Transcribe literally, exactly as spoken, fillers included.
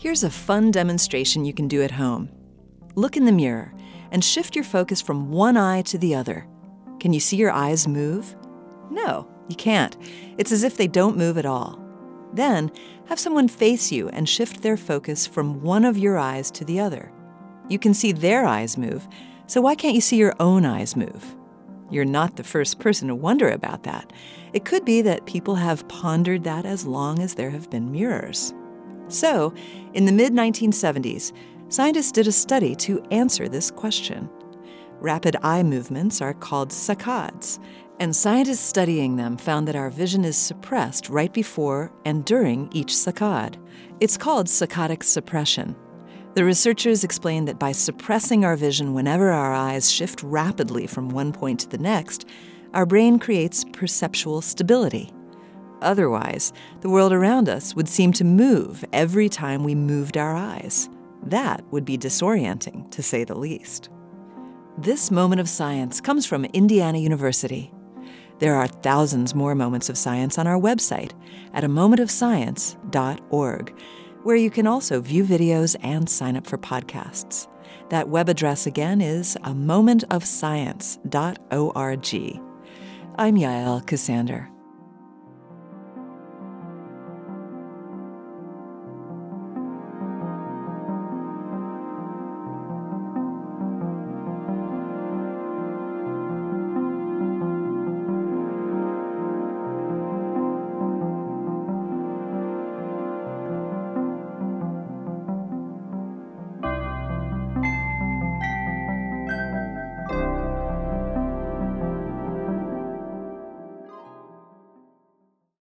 Here's a fun demonstration you can do at home. Look in the mirror and shift your focus from one eye to the other. Can you see your eyes move? No, you can't. It's as if they don't move at all. Then, have someone face you and shift their focus from one of your eyes to the other. You can see their eyes move, so why can't you see your own eyes move? You're not the first person to wonder about that. It could be that people have pondered that as long as there have been mirrors. So, in the mid nineteen seventies, scientists did a study to answer this question. Rapid eye movements are called saccades, and scientists studying them found that our vision is suppressed right before and during each saccade. It's called saccadic suppression. The researchers explained that by suppressing our vision whenever our eyes shift rapidly from one point to the next, our brain creates perceptual stability. Otherwise, the world around us would seem to move every time we moved our eyes. That would be disorienting, to say the least. This moment of science comes from Indiana University. There are thousands more moments of science on our website at a moment of science dot org, where you can also view videos and sign up for podcasts. That web address again is a moment of science dot org. I'm Yael Ksander.